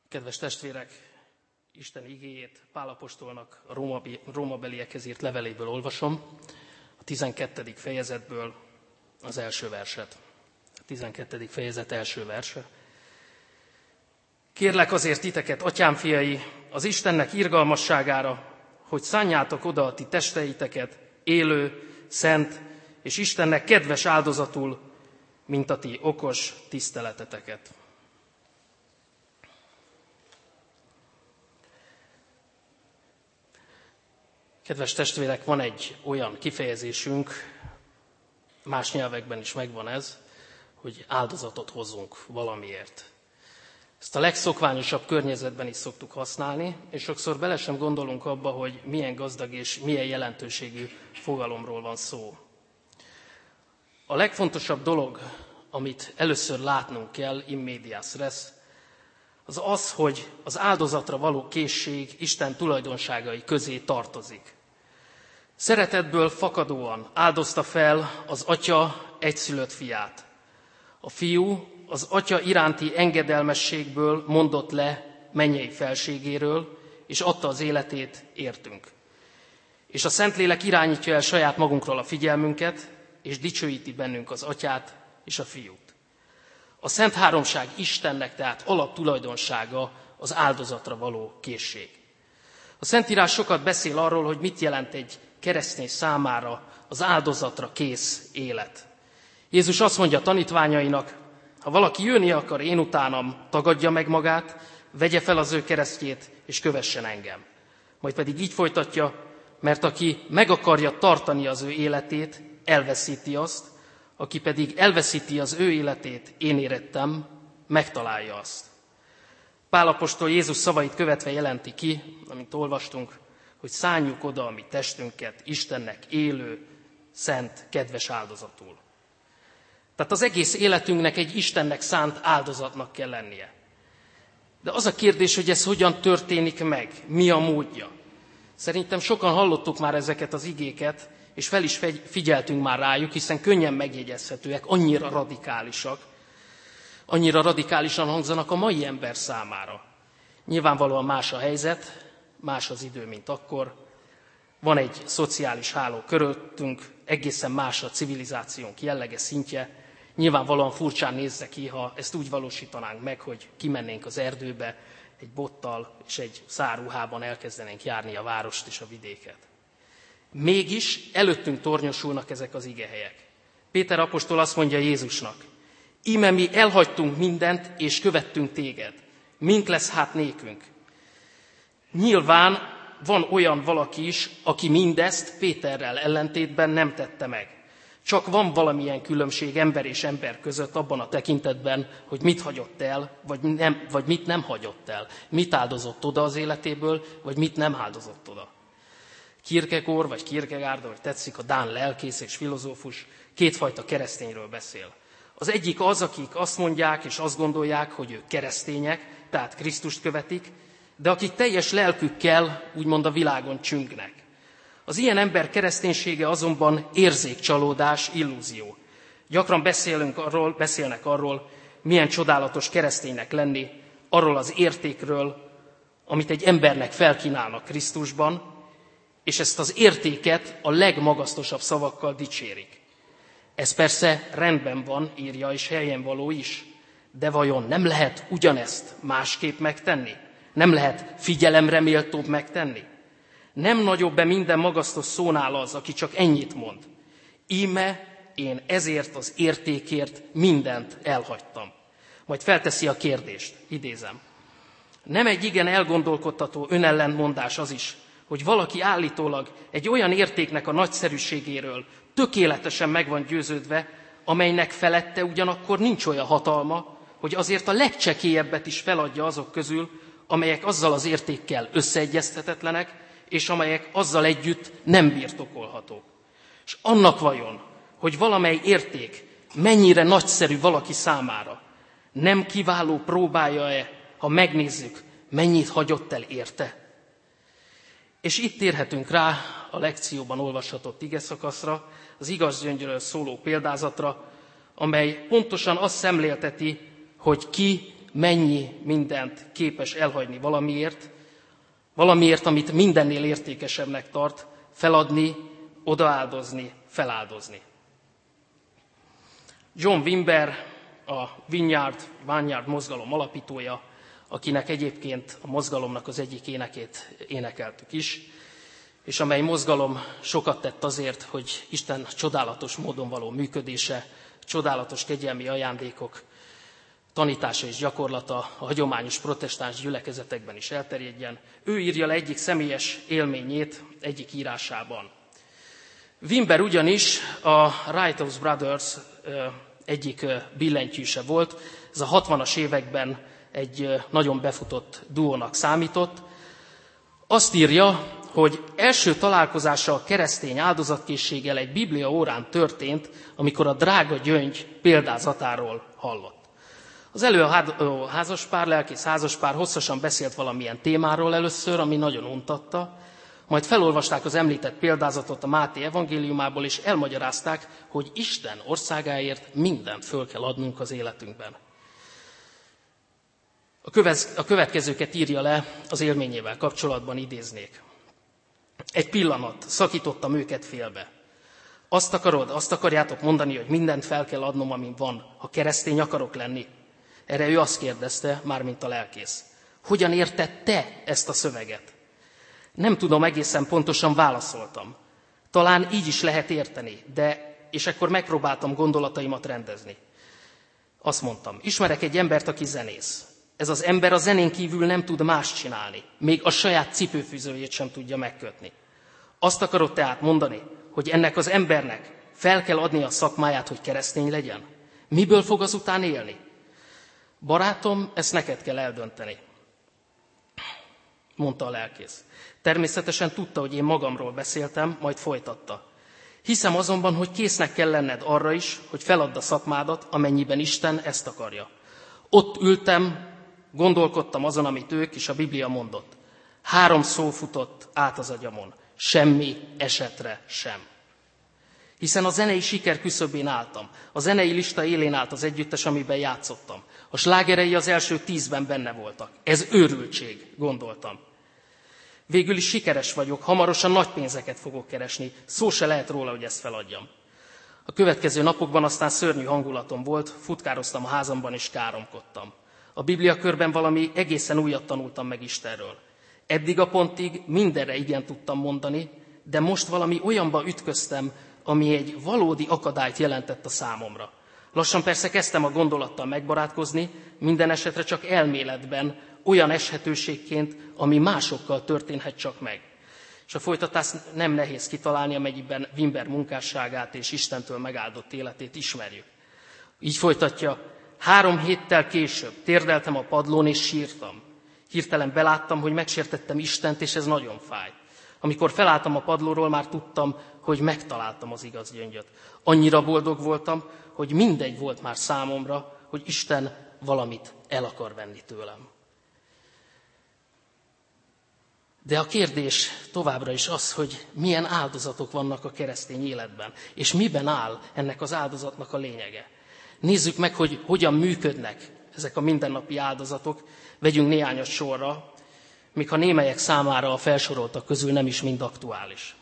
Kedves testvérek, Isten igéjét Pál apostolnak a rómabeliekhez írt leveléből olvasom, a 12. fejezetből az első verset. A 12. fejezet első verse. Kérlek azért titeket, atyám fiai, az Istennek irgalmasságára, hogy szánjátok oda a ti testeiteket élő, szent és Istennek kedves áldozatul, mint a ti okos tiszteleteteket. Kedves testvérek, van egy olyan kifejezésünk, más nyelvekben is megvan ez, hogy áldozatot hozzunk valamiért. Ezt a legszokványosabb környezetben is szoktuk használni, és sokszor bele sem gondolunk abba, hogy milyen gazdag és milyen jelentőségű fogalomról van szó. A legfontosabb dolog, amit először látnunk kell, in medias res, az az, hogy az áldozatra való készség Isten tulajdonságai közé tartozik. Szeretetből fakadóan áldozta fel az atya egyszülött fiát. A fiú az atya iránti engedelmességből mondott le mennyei felségéről, és adta az életét értünk. És a Szentlélek irányítja el saját magunkról a figyelmünket, és dicsőíti bennünk az atyát és a fiút. A Szent Háromság Istennek tehát alaptulajdonsága az áldozatra való készség. A Szentírás sokat beszél arról, hogy mit jelent egy keresztény számára az áldozatra kész élet. Jézus azt mondja tanítványainak, ha valaki jönni akar én utánam, tagadja meg magát, vegye fel az ő keresztjét, és kövessen engem. Majd pedig így folytatja, mert aki meg akarja tartani az ő életét, elveszíti azt, aki pedig elveszíti az ő életét, én érettem, megtalálja azt. Pál apostol Jézus szavait követve jelenti ki, amint olvastunk, hogy szánjuk oda a mi testünket Istennek élő, szent, kedves áldozatul. Tehát az egész életünknek egy Istennek szánt áldozatnak kell lennie. De az a kérdés, hogy ez hogyan történik meg, mi a módja. Szerintem sokan hallottuk már ezeket az igéket, és fel is figyeltünk már rájuk, hiszen könnyen megjegyezhetőek, annyira radikálisak, annyira radikálisan hangzanak a mai ember számára. Nyilvánvalóan más a helyzet, más az idő, mint akkor. Van egy szociális háló körülöttünk, egészen más a civilizációnk jellege, szintje. Nyilvánvalóan furcsán nézze ki, ha ezt úgy valósítanánk meg, hogy kimennénk az erdőbe egy bottal és egy szárruhában elkezdenénk járni a várost és a vidéket. Mégis előttünk tornyosulnak ezek az igehelyek. Péter apostol azt mondja Jézusnak, íme mi elhagytunk mindent, és követtünk téged. Mink lesz hát nékünk? Nyilván van olyan valaki is, aki mindezt Péterrel ellentétben nem tette meg. Csak van valamilyen különbség ember és ember között abban a tekintetben, hogy mit hagyott el, vagy mit nem hagyott el. Mit áldozott oda az életéből, vagy mit nem áldozott oda. Kierkegaard, vagy Kierkegaard, vagy tetszik, a dán lelkész és filozófus kétfajta keresztényről beszél. Az egyik az, akik azt mondják és azt gondolják, hogy ők keresztények, tehát Krisztust követik, de akik teljes lelkükkel úgymond a világon csüngnek. Az ilyen ember kereszténysége azonban érzékcsalódás, illúzió. Gyakran beszélnek arról, milyen csodálatos kereszténynek lenni, arról az értékről, amit egy embernek felkínálnak Krisztusban, és ezt az értéket a legmagasztosabb szavakkal dicsérik. Ez persze rendben van, írja, és helyen való is, de vajon nem lehet ugyanezt másképp megtenni? Nem lehet figyelemre méltóbb megtenni? Nem nagyobb-e minden magasztos szónál az, aki csak ennyit mond? Íme én ezért az értékért mindent elhagytam. Majd felteszi a kérdést, idézem. Nem egy igen elgondolkodtató önellentmondás az is, hogy valaki állítólag egy olyan értéknek a nagyszerűségéről tökéletesen meg van győződve, amelynek felette ugyanakkor nincs olyan hatalma, hogy azért a legcsekélyebbet is feladja azok közül, amelyek azzal az értékkel összeegyeztetetlenek, és amelyek azzal együtt nem birtokolhatók. És annak vajon, hogy valamely érték mennyire nagyszerű valaki számára, nem kiváló próbája-e, ha megnézzük, mennyit hagyott el érte? És itt térhetünk rá a lekcióban olvashatott igeszakaszra, az igaz gyöngyről szóló példázatra, amely pontosan azt szemlélteti, hogy ki mennyi mindent képes elhagyni valamiért, amit mindennél értékesebbnek tart, feladni, odaáldozni, feláldozni. John Wimber, a Vineyard mozgalom alapítója, akinek egyébként a mozgalomnak az egyik énekét énekeltük is, és amely mozgalom sokat tett azért, hogy Isten csodálatos módon való működése, csodálatos kegyelmi ajándékok tanítása és gyakorlata a hagyományos protestáns gyülekezetekben is elterjedjen. Ő írja le egyik személyes élményét egyik írásában. Wimber ugyanis a Righteous Brothers egyik billentyűse volt. Ez a 60-as években egy nagyon befutott duónak számított. Azt írja, hogy első találkozása a keresztény áldozatkészséggel egy biblia órán történt, amikor a drága gyöngy példázatáról hallott. Az előadó házaspár, lelkész házaspár hosszasan beszélt valamilyen témáról először, ami nagyon untatta, majd felolvasták az említett példázatot a Máté evangéliumából, és elmagyarázták, hogy Isten országáért mindent föl kell adnunk az életünkben. A következőket írja le az élményével kapcsolatban, idéznék. Egy pillanat, szakítottam őket félbe. Azt akarjátok mondani, hogy mindent fel kell adnom, amin van, ha keresztény akarok lenni? Erre ő azt kérdezte, mármint a lelkész. Hogyan érted te ezt a szöveget? Nem tudom, egészen pontosan válaszoltam. Talán így is lehet érteni, és akkor megpróbáltam gondolataimat rendezni. Azt mondtam, ismerek egy embert, aki zenész. Ez az ember a zenén kívül nem tud más csinálni, még a saját cipőfűzőjét sem tudja megkötni. Azt akarod tehát mondani, hogy ennek az embernek fel kell adni a szakmáját, hogy keresztény legyen? Miből fog azután élni? Barátom, ezt neked kell eldönteni, mondta a lelkész. Természetesen tudta, hogy én magamról beszéltem, majd folytatta. Hiszem azonban, hogy késznek kell lenned arra is, hogy feladd a szakmádat, amennyiben Isten ezt akarja. Ott ültem, gondolkodtam azon, amit ők és a Biblia mondott. 3 szó futott át az agyamon. Semmi esetre sem. Hiszen a zenei siker küszöbén álltam. A zenei lista élén állt az együttes, amiben játszottam. A slágerei az első 10-ben benne voltak. Ez őrültség, gondoltam. Végül is sikeres vagyok, hamarosan nagy pénzeket fogok keresni. Szó se lehet róla, hogy ezt feladjam. A következő napokban aztán szörnyű hangulatom volt, futkároztam a házamban és káromkodtam. A Biblia körben valami egészen újat tanultam meg Istenről. Eddig a pontig mindenre igen tudtam mondani, de most valami olyanba ütköztem, ami egy valódi akadályt jelentett a számomra. Lassan persze kezdtem a gondolattal megbarátkozni, minden esetre csak elméletben, olyan eshetőségként, ami másokkal történhet csak meg. És a folytatást nem nehéz kitalálni, amennyiben Wimber munkásságát és Istentől megáldott életét ismerjük. Így folytatja, 3 héttel később térdeltem a padlón és sírtam. Hirtelen beláttam, hogy megsértettem Istent, és ez nagyon fájt. Amikor felálltam a padlóról, már tudtam, hogy megtaláltam az igaz gyöngyöt. Annyira boldog voltam, hogy mindegy volt már számomra, hogy Isten valamit el akar venni tőlem. De a kérdés továbbra is az, hogy milyen áldozatok vannak a keresztény életben, és miben áll ennek az áldozatnak a lényege. Nézzük meg, hogy hogyan működnek ezek a mindennapi áldozatok, vegyünk néhányat sorra, míg ha némelyek számára a felsoroltak közül nem is mind aktuális.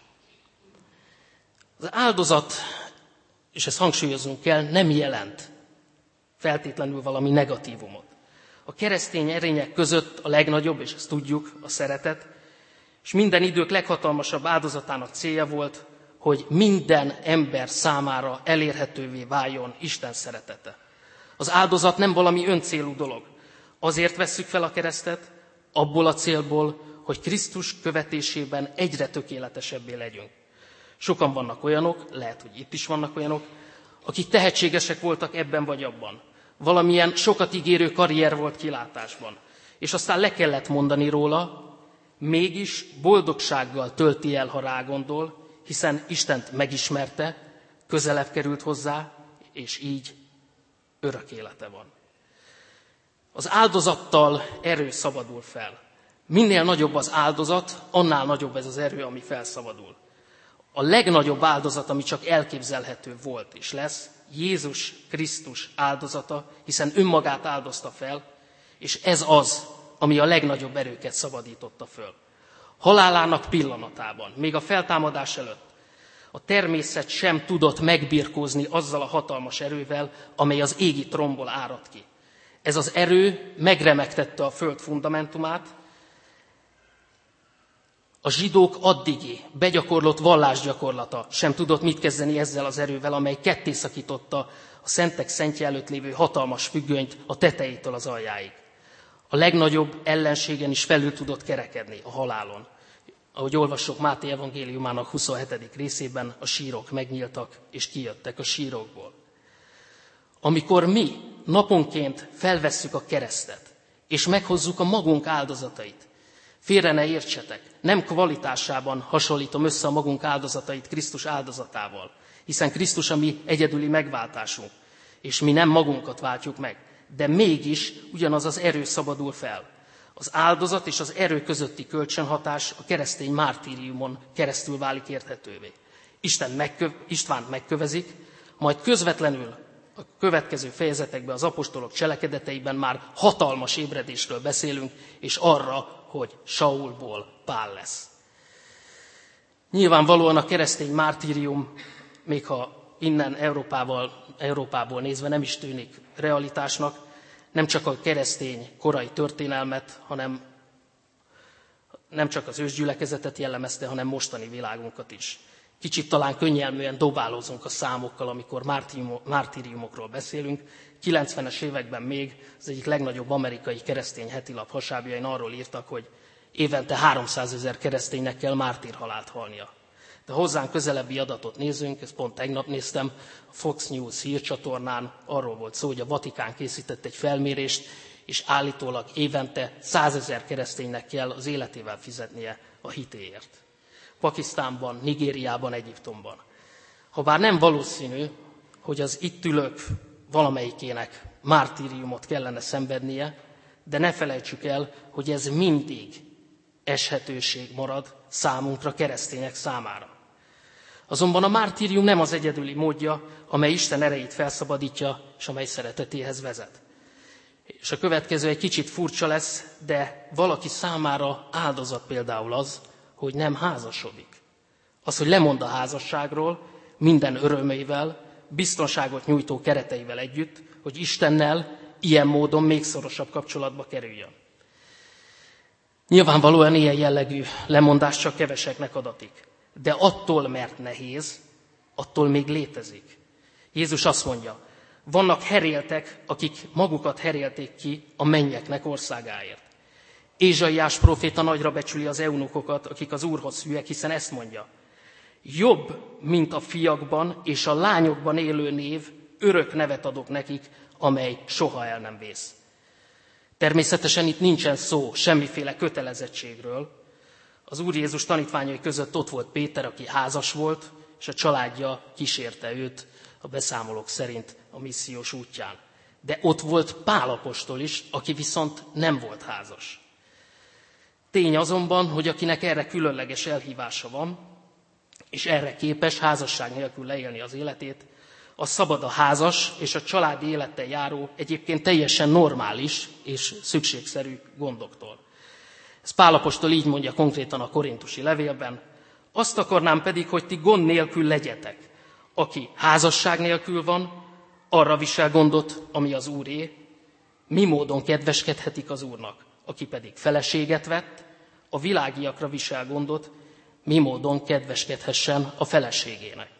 Az áldozat, és ezt hangsúlyoznunk kell, nem jelent feltétlenül valami negatívumot. A keresztény erények között a legnagyobb, és ezt tudjuk, a szeretet, és minden idők leghatalmasabb áldozatának célja volt, hogy minden ember számára elérhetővé váljon Isten szeretete. Az áldozat nem valami öncélú dolog. Azért vesszük fel a keresztet, abból a célból, hogy Krisztus követésében egyre tökéletesebbé legyünk. Sokan vannak olyanok, lehet, hogy itt is vannak olyanok, akik tehetségesek voltak ebben vagy abban. Valamilyen sokat ígérő karrier volt kilátásban. És aztán le kellett mondani róla, mégis boldogsággal tölti el, ha rágondol, hiszen Istent megismerte, közelebb került hozzá, és így örök élete van. Az áldozattal erő szabadul fel. Minél nagyobb az áldozat, annál nagyobb ez az erő, ami felszabadul. A legnagyobb áldozat, ami csak elképzelhető volt és lesz, Jézus Krisztus áldozata, hiszen önmagát áldozta fel, És ez az, ami a legnagyobb erőket szabadította föl. Halálának pillanatában, még a feltámadás előtt, a természet sem tudott megbirkózni azzal a hatalmas erővel, amely az égi tromból árad ki. Ez az erő megremegtette a föld fundamentumát. A zsidók addigi begyakorlott vallásgyakorlata sem tudott mit kezdeni ezzel az erővel, amely kettészakította a szentek szentje előtt lévő hatalmas függönyt a tetejétől az aljáig. A legnagyobb ellenségen is felül tudott kerekedni, a halálon. Ahogy olvassuk Máté evangéliumának 27. részében, a sírok megnyíltak és kijöttek a sírokból. Amikor mi naponként felvesszük a keresztet, és meghozzuk a magunk áldozatait, félre ne értsetek, nem kvalitásában hasonlítom össze a magunk áldozatait Krisztus áldozatával, hiszen Krisztus a mi egyedüli megváltásunk, és mi nem magunkat váltjuk meg, de mégis ugyanaz az erő szabadul fel. Az áldozat és az erő közötti kölcsönhatás a keresztény mártíriumon keresztül válik érthetővé. Istvánt megkövezik, majd közvetlenül a következő fejezetekben az apostolok cselekedeteiben már hatalmas ébredésről beszélünk, és arra, hogy Saulból Pál lesz. Nyilvánvalóan a keresztény mártírium, még ha innen Európából nézve nem is tűnik realitásnak, nem csak a keresztény korai történelmet, hanem nem csak az ősgyülekezetet jellemezte, hanem mostani világunkat is. Kicsit talán könnyelműen dobálózunk a számokkal, amikor mártíriumokról beszélünk. 90-es években még az egyik legnagyobb amerikai keresztény hetilap hasábjain arról írtak, hogy évente 300 000 kereszténynek kell mártírhalált halnia. De hozzánk közelebbi adatot nézzünk, ezt pont tegnap néztem, a Fox News hírcsatornán arról volt szó, hogy a Vatikán készített egy felmérést, és állítólag évente 100 000 kereszténynek kell az életével fizetnie a hitéért. Pakisztánban, Nigériában, Egyiptomban. Habár nem valószínű, hogy az itt ülők valamelyikének mártíriumot kellene szenvednie, de ne felejtsük el, hogy ez mindig eshetőség marad számunkra, keresztények számára. Azonban a mártírium nem az egyedüli módja, amely Isten erejét felszabadítja, és amely szeretetéhez vezet. És a következő egy kicsit furcsa lesz, de valaki számára áldozat például az, hogy nem házasodik. Az, hogy lemond a házasságról, minden örömeivel, biztonságot nyújtó kereteivel együtt, hogy Istennel ilyen módon még szorosabb kapcsolatba kerüljön. Nyilvánvalóan ilyen jellegű lemondás csak keveseknek adatik. De attól, mert nehéz, attól még létezik. Jézus azt mondja, vannak heréltek, akik magukat herélték ki a mennyeknek országáért. Ézsaiás próféta nagyra becsüli az eunukokat, akik az Úrhoz hűek, hiszen ezt mondja. Jobb, mint a fiakban és a lányokban élő név, örök nevet adok nekik, amely soha el nem vész. Természetesen itt nincsen szó semmiféle kötelezettségről. Az Úr Jézus tanítványai között ott volt Péter, aki házas volt, és a családja kísérte őt a beszámolók szerint a missziós útján. De ott volt Pál apostol is, aki viszont nem volt házas. Tény azonban, hogy akinek erre különleges elhívása van, és erre képes házasság nélkül leélni az életét, az szabad a házas és a családi élettel járó, egyébként teljesen normális és szükségszerű gondoktól. Ez Pál apostol így mondja konkrétan a korintusi levélben, azt akarnám pedig, hogy ti gond nélkül legyetek. Aki házasság nélkül van, arra visel gondot, ami az Úré, mi módon kedveskedhetik az Úrnak. Aki pedig feleséget vett, a világiakra visel gondot, mi módon kedveskedhessen a feleségének.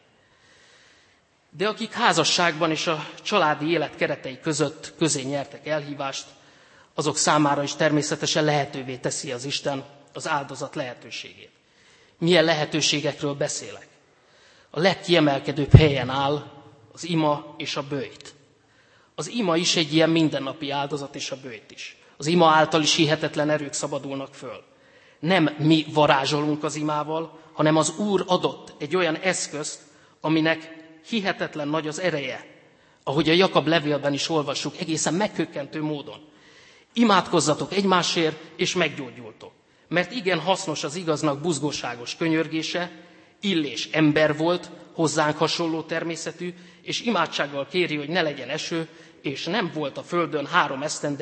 De akik házasságban és a családi élet keretei között közé nyertek elhívást, azok számára is természetesen lehetővé teszi az Isten az áldozat lehetőségét. Milyen lehetőségekről beszélek? A legkiemelkedőbb helyen áll az ima és a böjt. Az ima is egy ilyen mindennapi áldozat, és a böjt is. Az ima által is hihetetlen erők szabadulnak föl. Nem mi varázsolunk az imával, hanem az Úr adott egy olyan eszközt, aminek hihetetlen nagy az ereje. Ahogy a Jakab levélben is olvassuk, egészen meghökkentő módon. Imádkozzatok egymásért, és meggyógyultok. Mert igen hasznos az igaznak buzgóságos könyörgése, Illés ember volt, hozzánk hasonló természetű, és imádsággal kéri, hogy ne legyen eső, és nem volt a földön 3 esztendeig,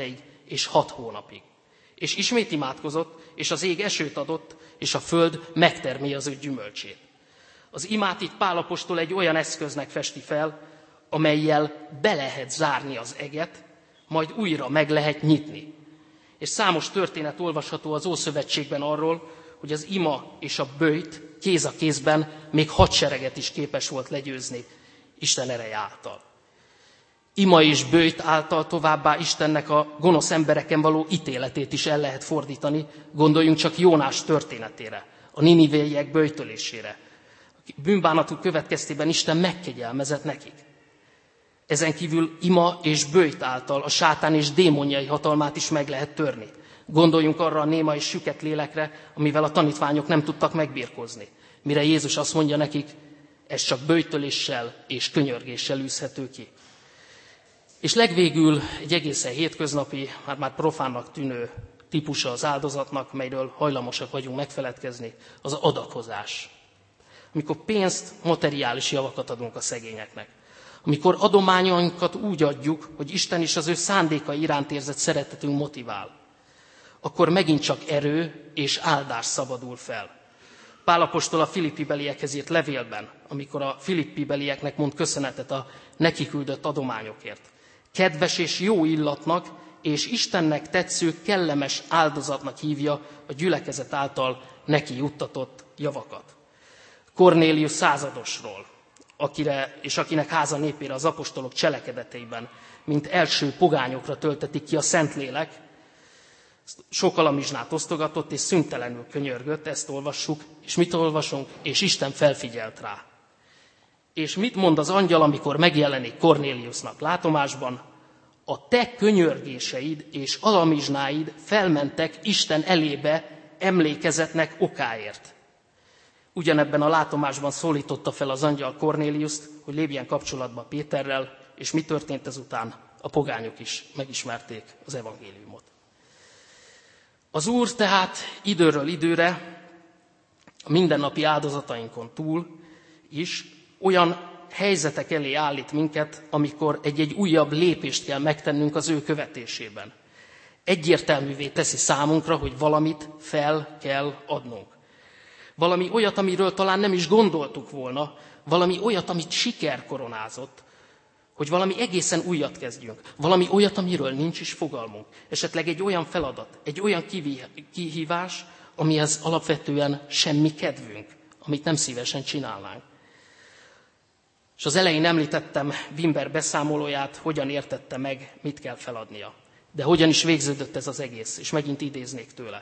és 6 hónapig. És ismét imádkozott, és az ég esőt adott, és a föld megtermé az ő gyümölcsét. Az imát itt Pál apostol egy olyan eszköznek festi fel, amellyel be lehet zárni az eget, majd újra meg lehet nyitni. És számos történet olvasható az Ószövetségben arról, hogy az ima és a böjt kéz a kézben még hadsereget is képes volt legyőzni Isten ereje által. Ima és böjt által továbbá Istennek a gonosz embereken való ítéletét is el lehet fordítani. Gondoljunk csak Jónás történetére, a ninivéiek böjtölésére. Bűnbánatuk következtében Isten megkegyelmezett nekik. Ezen kívül ima és böjt által a sátán és démonjai hatalmát is meg lehet törni. Gondoljunk arra a néma és süket lélekre, amivel a tanítványok nem tudtak megbirkózni. Mire Jézus azt mondja nekik, ez csak böjtöléssel és könyörgéssel űzhető ki. És legvégül egy egészen hétköznapi, már profánnak tűnő típusa az áldozatnak, melyről hajlamosak vagyunk megfeledkezni, az adakozás. Amikor pénzt, materiális javakat adunk a szegényeknek. Amikor adományainkat úgy adjuk, hogy Isten is az ő szándékai iránt érzett szeretetünk motivál, akkor megint csak erő és áldás szabadul fel. Pál apostol a filippibeliekhez írt levélben, amikor a filippibelieknek mond köszönetet a neki küldött adományokért. Kedves és jó illatnak, és Istennek tetsző kellemes áldozatnak hívja a gyülekezet által neki juttatott javakat. Kornélius századosról, akinek háza népére az apostolok cselekedeteiben, mint első pogányokra töltetik ki a Szentlélek, sok alamizsnát osztogatott és szüntelenül könyörgött, ezt olvassuk, és mit olvasunk? És Isten felfigyelt rá. És mit mond az angyal, amikor megjelenik Kornéliusnak látomásban? A te könyörgéseid és alamizsnáid felmentek Isten elébe emlékezetnek okáért. Ugyanebben a látomásban szólította fel az angyal Kornéliuszt, hogy lépjen kapcsolatba Péterrel, és mi történt ezután? A pogányok is megismerték az evangéliumot. Az Úr tehát időről időre a mindennapi áldozatainkon túl is olyan helyzetek elé állít minket, amikor egy-egy újabb lépést kell megtennünk az ő követésében. Egyértelművé teszi számunkra, hogy valamit fel kell adnunk. Valami olyat, amiről talán nem is gondoltuk volna, valami olyat, amit siker koronázott, hogy valami egészen újat kezdjünk, valami olyat, amiről nincs is fogalmunk. Esetleg egy olyan feladat, egy olyan kihívás, amihez alapvetően semmi kedvünk, amit nem szívesen csinálnánk. És az elején említettem Wimber beszámolóját, hogyan értette meg, mit kell feladnia. De hogyan is végződött ez az egész, és megint idéznék tőle.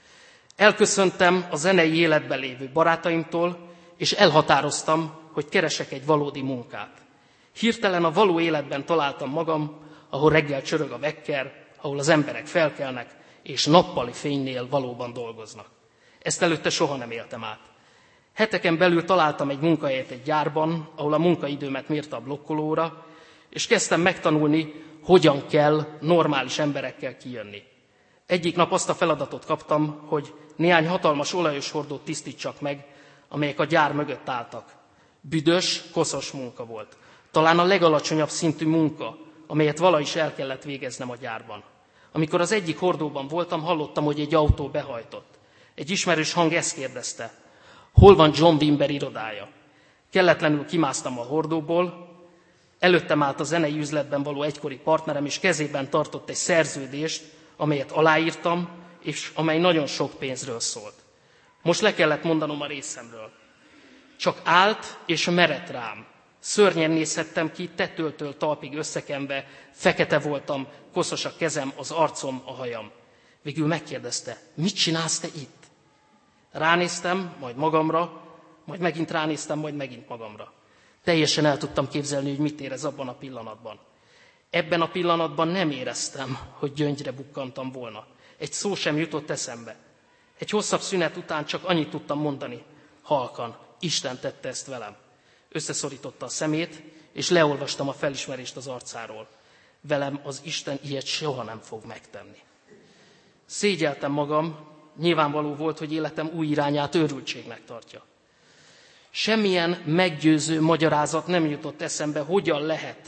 Elköszöntem a zenei életben lévő barátaimtól, és elhatároztam, hogy keresek egy valódi munkát. Hirtelen a való életben találtam magam, ahol reggel csörög a vekker, ahol az emberek felkelnek, és nappali fénynél valóban dolgoznak. Ezt előtte soha nem éltem át. Heteken belül találtam egy munkahelyet egy gyárban, ahol a munkaidőmet mérte a blokkolóra, és kezdtem megtanulni, hogyan kell normális emberekkel kijönni. Egyik nap azt a feladatot kaptam, hogy néhány hatalmas olajos hordót tisztítsak meg, amelyek a gyár mögött álltak. Büdös, koszos munka volt. Talán a legalacsonyabb szintű munka, amelyet valahogy is el kellett végeznem a gyárban. Amikor az egyik hordóban voltam, hallottam, hogy egy autó behajtott. Egy ismerős hang ezt kérdezte: hol van John Wimber irodája? Kelletlenül kimásztam a hordóból, előttem állt a zenei üzletben való egykori partnerem, és kezében tartott egy szerződést, amelyet aláírtam, és amely nagyon sok pénzről szólt. Most le kellett mondanom a részemről. Csak állt és merett rám. Szörnyen nézhettem ki, tetőtől talpig összekenve, fekete voltam, koszos a kezem, az arcom, a hajam. Végül megkérdezte: mit csinálsz te itt? Ránéztem, majd magamra, majd megint ránéztem, majd megint magamra. Teljesen el tudtam képzelni, hogy mit érez abban a pillanatban. Ebben a pillanatban nem éreztem, hogy gyöngyre bukkantam volna. Egy szó sem jutott eszembe. Egy hosszabb szünet után csak annyit tudtam mondani: halkan, Isten tette ezt velem. Összeszorította a szemét, és leolvastam a felismerést az arcáról. Velem az Isten ilyet soha nem fog megtenni. Szégyeltem magam, nyilvánvaló volt, hogy életem új irányát őrültségnek tartja. Semmilyen meggyőző magyarázat nem jutott eszembe, hogyan lehet,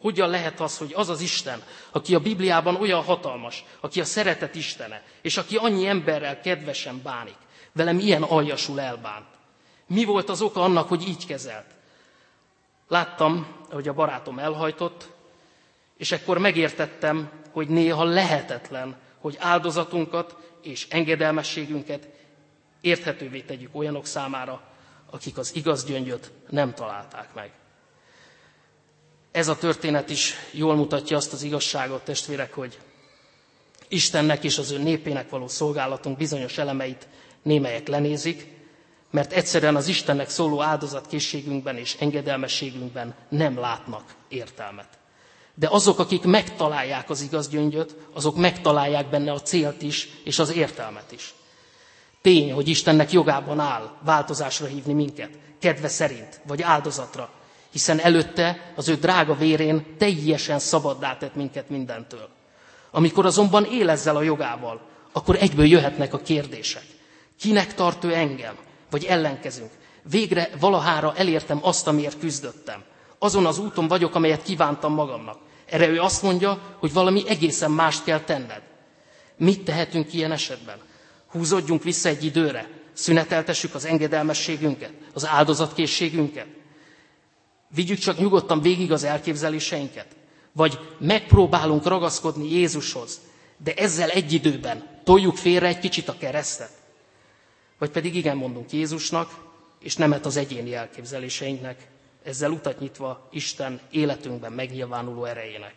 Hogyan lehet az, hogy az az Isten, aki a Bibliában olyan hatalmas, aki a szeretet Istene, és aki annyi emberrel kedvesen bánik, velem ilyen aljasul elbánt. Mi volt az oka annak, hogy így kezelt? Láttam, hogy a barátom elhajtott, és ekkor megértettem, hogy néha lehetetlen, hogy áldozatunkat és engedelmességünket érthetővé tegyük olyanok számára, akik az igaz gyöngyöt nem találták meg. Ez a történet is jól mutatja azt az igazságot, testvérek, hogy Istennek és az ő népének való szolgálatunk bizonyos elemeit némelyek lenézik, mert egyszerűen az Istennek szóló áldozatkészségünkben és engedelmességünkben nem látnak értelmet. De azok, akik megtalálják az igaz gyöngyöt, azok megtalálják benne a célt is, és az értelmet is. Tény, hogy Istennek jogában áll változásra hívni minket, kedve szerint, vagy áldozatra, hiszen előtte az ő drága vérén teljesen szabaddá tett minket mindentől. Amikor azonban él ezzel a jogával, akkor egyből jöhetnek a kérdések. Kinek tart ő engem? Vagy ellenkezünk. Végre valahára elértem azt, amiért küzdöttem. Azon az úton vagyok, amelyet kívántam magamnak. Erre ő azt mondja, hogy valami egészen mást kell tenned. Mit tehetünk ilyen esetben? Húzódjunk vissza egy időre, szüneteltessük az engedelmességünket, az áldozatkészségünket. Vigyük csak nyugodtan végig az elképzeléseinket. Vagy megpróbálunk ragaszkodni Jézushoz, de ezzel egy időben toljuk félre egy kicsit a keresztet. Vagy pedig igen mondunk Jézusnak, és nemet az egyéni elképzeléseinknek, ezzel utat nyitva Isten életünkben megnyilvánuló erejének.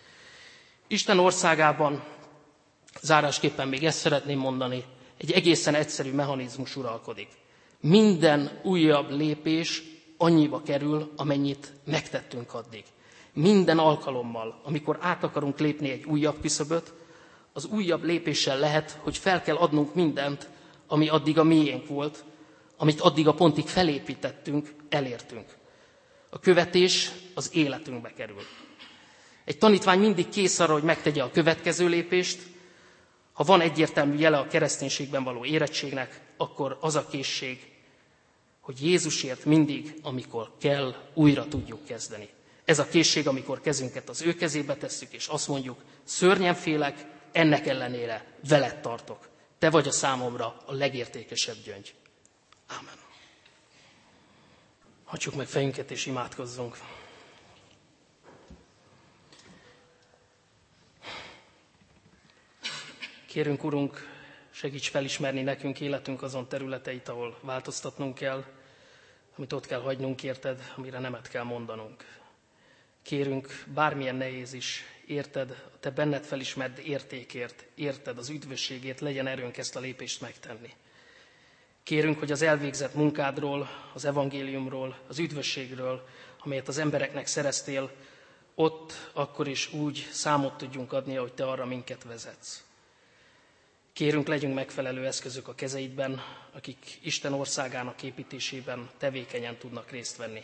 Isten országában, zárásképpen még ezt szeretném mondani, egy egészen egyszerű mechanizmus uralkodik. Minden újabb lépés annyiba kerül, amennyit megtettünk addig. Minden alkalommal, amikor át akarunk lépni egy újabb küszöböt, az újabb lépéssel lehet, hogy fel kell adnunk mindent, ami addig a miénk volt, amit addig a pontig felépítettünk, elértünk. A követés az életünkbe kerül. Egy tanítvány mindig kész arra, hogy megtegye a következő lépést. Ha van egyértelmű jele a kereszténységben való érettségnek, akkor az a készség, hogy Jézusért mindig, amikor kell, újra tudjuk kezdeni. Ez a készség, amikor kezünket az ő kezébe tesszük, és azt mondjuk, szörnyen félek, ennek ellenére veled tartok. Te vagy a számomra a legértékesebb gyöngy. Ámen. Hagyjuk meg fejünket és imádkozzunk. Kérünk, Urunk, segíts felismerni nekünk életünk azon területeit, ahol változtatnunk kell, amit ott kell hagynunk érted, amire nemet kell mondanunk. Kérünk, bármilyen nehéz is, érted, a te benned felismert értékért, érted, az üdvösségért legyen erőnk ezt a lépést megtenni. Kérünk, hogy az elvégzett munkádról, az evangéliumról, az üdvösségről, amelyet az embereknek szereztél, ott, akkor is úgy számot tudjunk adni, ahogy te arra minket vezetsz. Kérünk, legyünk megfelelő eszközök a kezeidben, akik Isten országának építésében tevékenyen tudnak részt venni.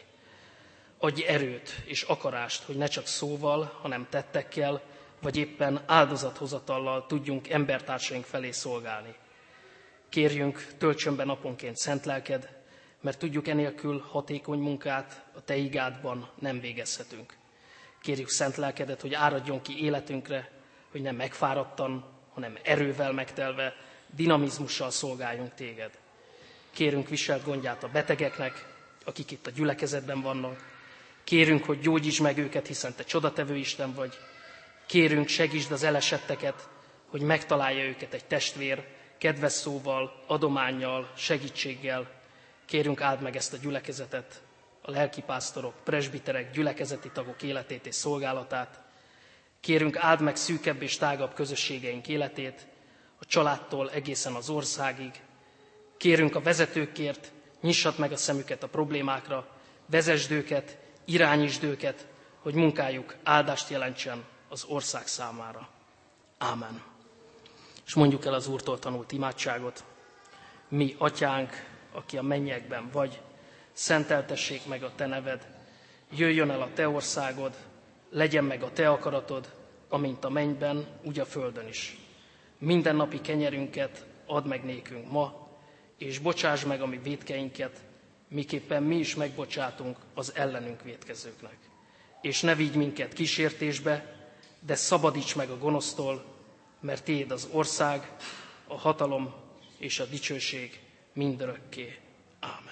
Adj erőt és akarást, hogy ne csak szóval, hanem tettekkel, vagy éppen áldozathozatallal tudjunk embertársaink felé szolgálni. Kérjünk, töltsön be naponként szent lelked, mert tudjuk enélkül hatékony munkát a te igádban nem végezhetünk. Kérjük szent lelkedet, hogy áradjon ki életünkre, hogy nem megfáradtan, hanem erővel megtelve, dinamizmussal szolgáljunk téged. Kérünk, viselt gondját a betegeknek, akik itt a gyülekezetben vannak. Kérünk, hogy gyógyítsd meg őket, hiszen te csodatevő Isten vagy. Kérünk, segítsd az elesetteket, hogy megtalálja őket egy testvér, kedves szóval, adománnyal, segítséggel. Kérünk, áld meg ezt a gyülekezetet, a lelkipásztorok, presbiterek, gyülekezeti tagok életét és szolgálatát. Kérünk, áld meg szűkebb és tágabb közösségeink életét, a családtól egészen az országig. Kérünk a vezetőkért, nyissad meg a szemüket a problémákra, vezesd őket, irányítsd őket, hogy munkájuk áldást jelentsen az ország számára. Ámen. És mondjuk el az Úrtól tanult imádságot. Mi, Atyánk, aki a mennyekben vagy, szenteltessék meg a te neved, jöjjön el a te országod, legyen meg a te akaratod, amint a mennyben, úgy a földön is. Mindennapi kenyerünket add meg nékünk ma, és bocsáss meg a mi vétkeinket, miképpen mi is megbocsátunk az ellenünk vétkezőknek. és ne vigy minket kísértésbe, de szabadíts meg a gonosztól, mert tiéd az ország, a hatalom és a dicsőség mindörökké. Ámen.